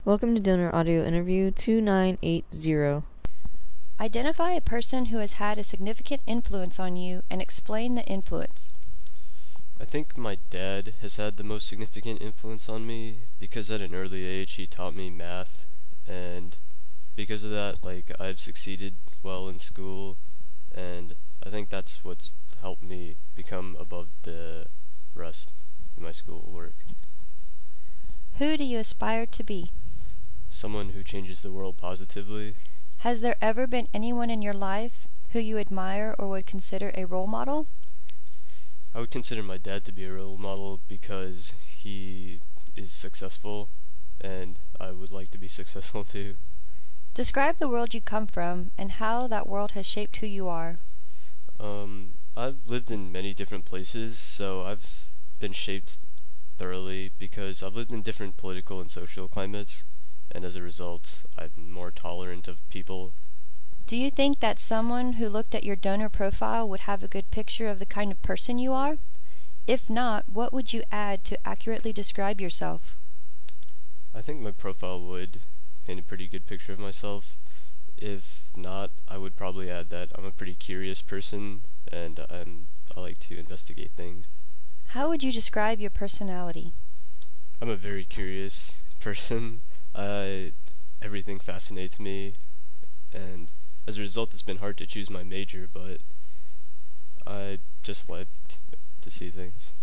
Welcome to Donor Audio Interview 2980. Identify a person who has had a significant influence on you and explain the influence. I think my dad has had the most significant influence on me because at an early age he taught me math, and because of that, I've succeeded well in school, and I think that's what's helped me become above the rest in my schoolwork. Who do you aspire to be? Someone who changes the world positively. Has there ever been anyone in your life who you admire or would consider a role model? I would consider my dad to be a role model because he is successful, and I would like to be successful too. Describe the world you come from and how that world has shaped who you are. I've lived in many different places, so I've been shaped thoroughly because I've lived in different political and social climates, and as a result, I'm more tolerant of people. Do you think that someone who looked at your donor profile would have a good picture of the kind of person you are? If not, what would you add to accurately describe yourself? I think my profile would paint a pretty good picture of myself. If not, I would probably add that I'm a pretty curious person, and I like to investigate things. How would you describe your personality? I'm a very curious person. Everything fascinates me, and as a result, it's been hard to choose my major, but I just like to see things.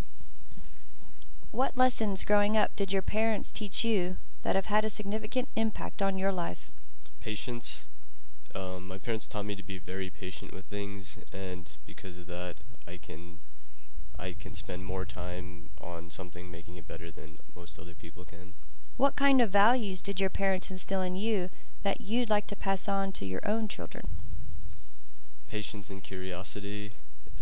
What lessons growing up did your parents teach you that have had a significant impact on your life? Patience. My parents taught me to be very patient with things, and because of that, I can spend more time on something making it better than most other people can. What kind of values did your parents instill in you that you'd like to pass on to your own children? Patience and curiosity.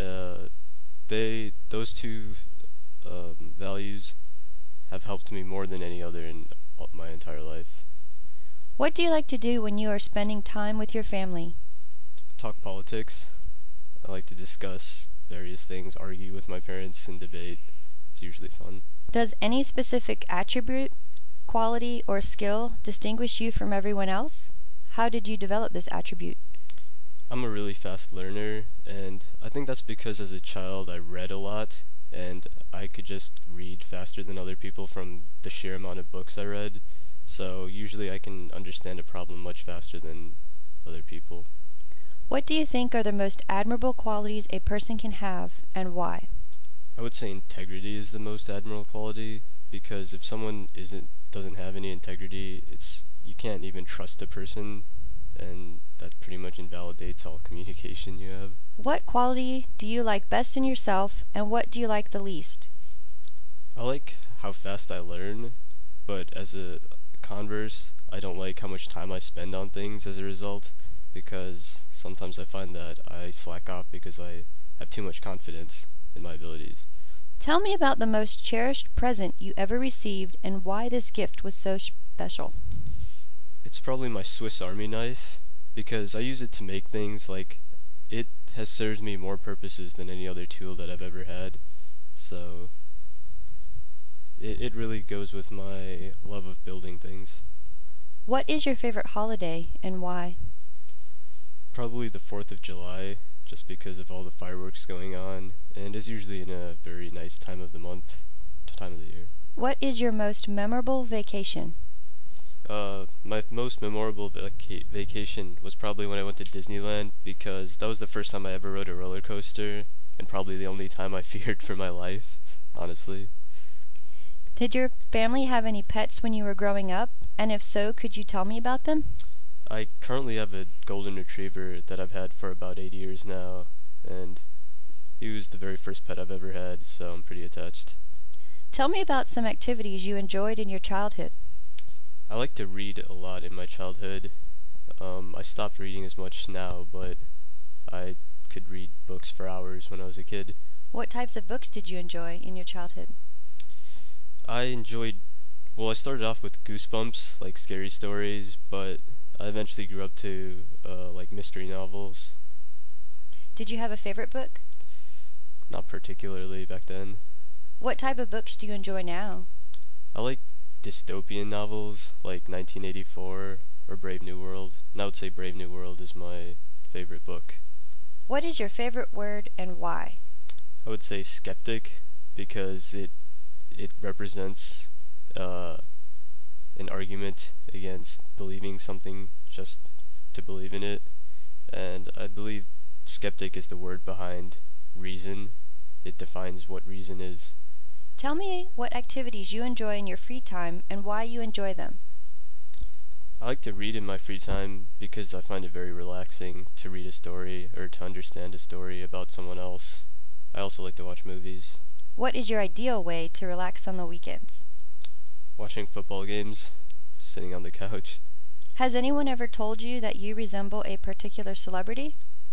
Those two values have helped me more than any other in my entire life. What do you like to do when you are spending time with your family? Talk politics. I like to discuss various things, argue with my parents, and debate. It's usually fun. Does any specific attribute, quality, or skill distinguish you from everyone else? How did you develop this attribute? I'm a really fast learner, and I think that's because as a child I read a lot, and I could just read faster than other people from the sheer amount of books I read. So usually I can understand a problem much faster than other people. What do you think are the most admirable qualities a person can have, and why? I would say integrity is the most admirable quality, because if someone doesn't have any integrity, you can't even trust a person, and that pretty much invalidates all communication you have. What quality do you like best in yourself, and what do you like the least? I like how fast I learn, but as a converse, I don't like how much time I spend on things as a result, because sometimes I find that I slack off because I have too much confidence in my abilities. Tell me about the most cherished present you ever received and why this gift was so special. It's probably my Swiss Army knife, because I use it to make things. It has served me more purposes than any other tool that I've ever had, so it really goes with my love of building things. What is your favorite holiday and why? Probably the 4th of July, just because of all the fireworks going on, and it's usually in a very nice time of the year. What is your most memorable vacation? My most memorable vacation was probably when I went to Disneyland, because that was the first time I ever rode a roller coaster, and probably the only time I feared for my life, honestly. Did your family have any pets when you were growing up? And if so, could you tell me about them? I currently have a golden retriever that I've had for about 8 years now, and he was the very first pet I've ever had, so I'm pretty attached. Tell me about some activities you enjoyed in your childhood. I like to read a lot in my childhood. I stopped reading as much now, but I could read books for hours when I was a kid. What types of books did you enjoy in your childhood? I started off with Goosebumps, like scary stories, but I eventually grew up to like mystery novels. Did you have a favorite book? Not particularly back then. What type of books do you enjoy now? I like dystopian novels like 1984 or Brave New World. And I would say Brave New World is my favorite book. What is your favorite word and why? I would say skeptic because it represents an argument against believing something just to believe in it. And I believe skeptic is the word behind reason. It defines what reason is. Tell me what activities you enjoy in your free time and why you enjoy them. I like to read in my free time because I find it very relaxing to read a story or to understand a story about someone else. I also like to watch movies. What is your ideal way to relax on the weekends? Watching football games, sitting on the couch. Has anyone ever told you that you resemble a particular celebrity?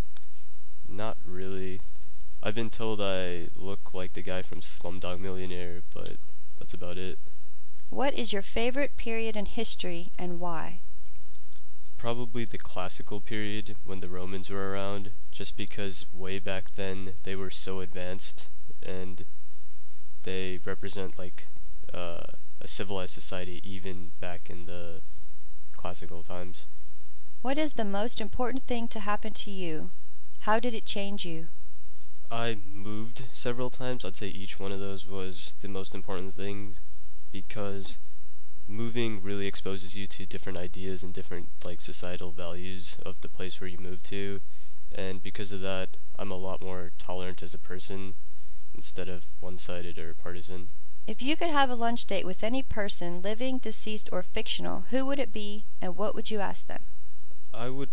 Not really. I've been told I look like the guy from Slumdog Millionaire, but that's about it. What is your favorite period in history and why? Probably the classical period when the Romans were around, just because way back then they were so advanced and they represent like a civilized society even back in the classical times. What is the most important thing to happen to you? How did it change you? I moved several times. I'd say each one of those was the most important thing because moving really exposes you to different ideas and different like societal values of the place where you move to, and because of that I'm a lot more tolerant as a person instead of one-sided or partisan. If you could have a lunch date with any person, living, deceased, or fictional, who would it be and what would you ask them? I would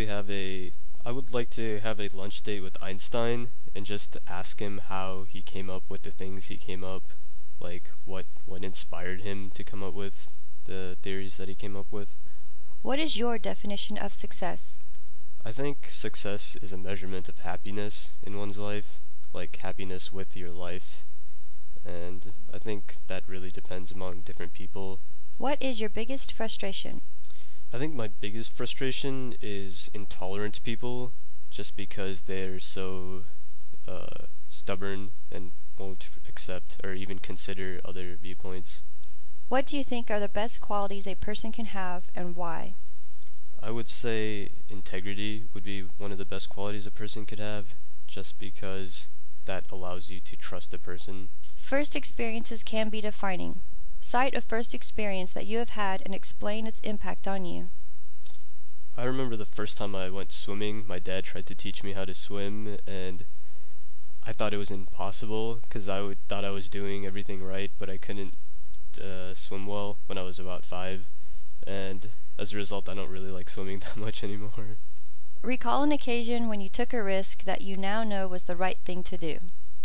like to have a lunch date with Einstein and just ask him how he came up with the things he came up, like what inspired him to come up with the theories that he came up with. What is your definition of success? I think success is a measurement of happiness in one's life, like happiness with your life, and I think that really depends among different people. What is your biggest frustration? I think my biggest frustration is intolerant people, just because they're so stubborn and won't accept or even consider other viewpoints. What do you think are the best qualities a person can have and why? I would say integrity would be one of the best qualities a person could have, just because that allows you to trust a person. First experiences can be defining. Cite a first experience that you have had and explain its impact on you. I remember the first time I went swimming, my dad tried to teach me how to swim, and I thought it was impossible because thought I was doing everything right, but I couldn't swim well when I was about 5, and as a result I don't really like swimming that much anymore. Recall an occasion when you took a risk that you now know was the right thing to do.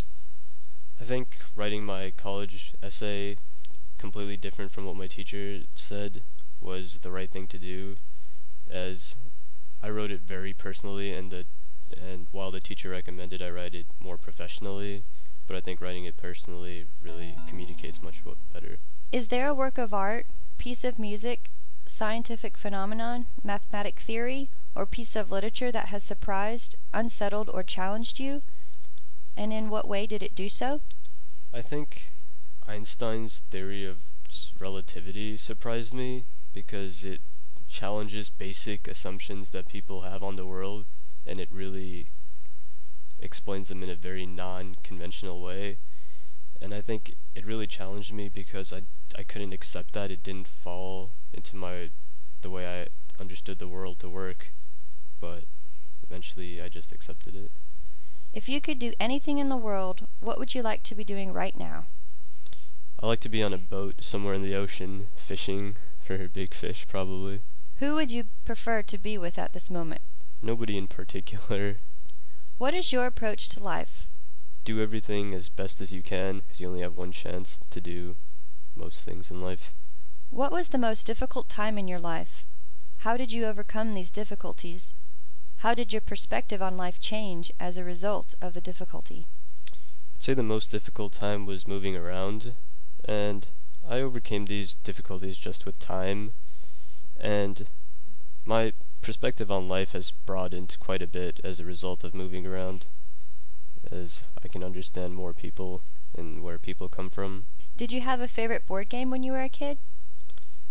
I think writing my college essay, completely different from what my teacher said, was the right thing to do, as I wrote it very personally, and while the teacher recommended I write it more professionally, but I think writing it personally really communicates much better. Is there a work of art, piece of music, scientific phenomenon, mathematic theory, or piece of literature that has surprised, unsettled, or challenged you? And in what way did it do so? I think Einstein's theory of relativity surprised me because it challenges basic assumptions that people have on the world, and it really explains them in a very non-conventional way. And I think it really challenged me because I couldn't accept that. It didn't fall into the way I understood the world to work, but eventually I just accepted it. If you could do anything in the world, what would you like to be doing right now? I like to be on a boat somewhere in the ocean, fishing for big fish, probably. Who would you prefer to be with at this moment? Nobody in particular. What is your approach to life? Do everything as best as you can, because you only have one chance to do most things in life. What was the most difficult time in your life? How did you overcome these difficulties? How did your perspective on life change as a result of the difficulty? I'd say the most difficult time was moving around, and I overcame these difficulties just with time, and my perspective on life has broadened quite a bit as a result of moving around, as I can understand more people and where people come from. Did you have a favorite board game when you were a kid?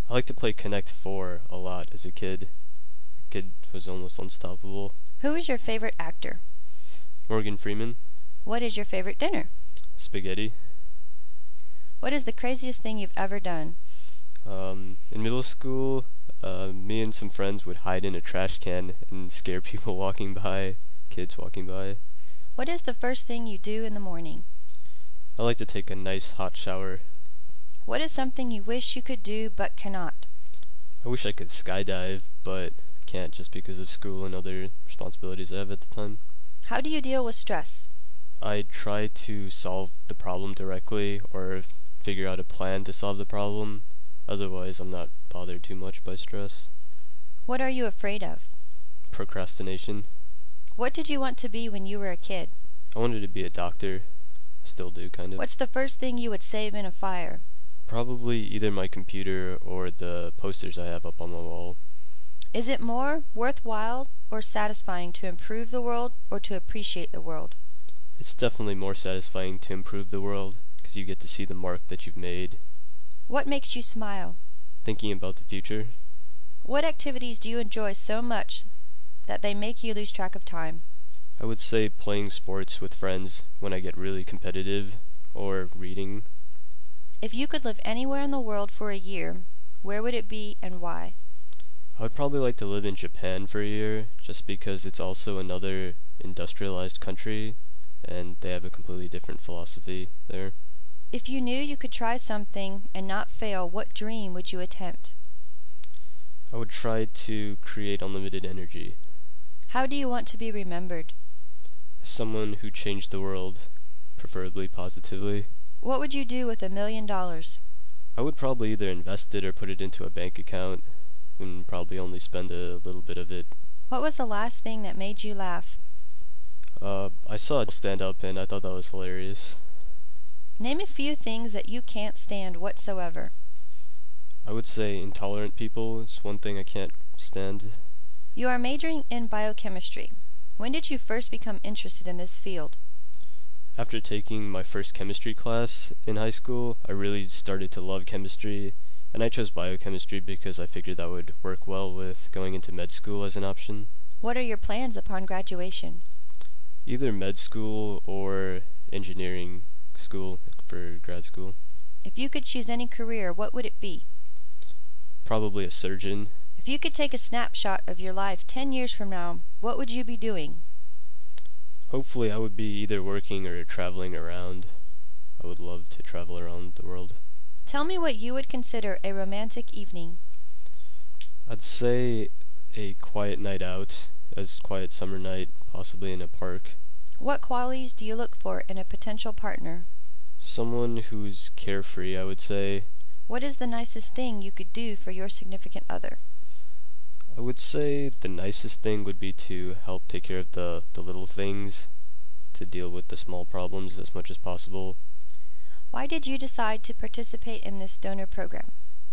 I like to play Connect 4 a lot as a kid. Kid was almost unstoppable. Who is your favorite actor? Morgan Freeman. What is your favorite dinner? Spaghetti. What is the craziest thing you've ever done? In middle school, me and some friends would hide in a trash can and scare people walking by, kids walking by. What is the first thing you do in the morning? I like to take a nice hot shower. What is something you wish you could do but cannot? I wish I could skydive, but I can't just because of school and other responsibilities I have at the time. How do you deal with stress? I try to solve the problem directly or figure out a plan to solve the problem. Otherwise, I'm not bothered too much by stress. What are you afraid of? Procrastination. What did you want to be when you were a kid? I wanted to be a doctor. I still do, kind of. What's the first thing you would save in a fire? Probably either my computer or the posters I have up on the wall. Is it more worthwhile or satisfying to improve the world or to appreciate the world? It's definitely more satisfying to improve the world, because you get to see the mark that you've made. What makes you smile? Thinking about the future. What activities do you enjoy so much that they make you lose track of time? I would say playing sports with friends when I get really competitive, or reading. If you could live anywhere in the world for a year, where would it be and why? I would probably like to live in Japan for a year, just because it's also another industrialized country, and they have a completely different philosophy there. If you knew you could try something and not fail, what dream would you attempt? I would try to create unlimited energy. How do you want to be remembered? As someone who changed the world, preferably positively. What would you do with $1 million? I would probably either invest it or put it into a bank account, and probably only spend a little bit of it. What was the last thing that made you laugh? I saw it stand up and I thought that was hilarious. Name a few things that you can't stand whatsoever. I would say intolerant people is one thing I can't stand. You are majoring in biochemistry. When did you first become interested in this field? After taking my first chemistry class in high school, I really started to love chemistry, and I chose biochemistry because I figured that would work well with going into med school as an option. What are your plans upon graduation? Either med school or engineering school for grad school. If you could choose any career, what would it be? Probably a surgeon. If you could take a snapshot of your life 10 years from now, what would you be doing? Hopefully I would be either working or traveling around. I would love to travel around the world. Tell me what you would consider a romantic evening. I'd say a quiet night out, a quiet summer night, possibly in a park. What qualities do you look for in a potential partner? Someone who's carefree, I would say. What is the nicest thing you could do for your significant other? I would say the nicest thing would be to help take care of the little things, to deal with the small problems as much as possible. Why did you decide to participate in this donor program?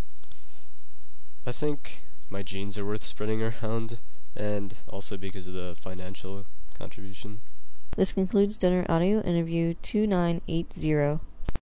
I think my genes are worth spreading around, and also because of the financial contribution. This concludes Donor Audio Interview 2980.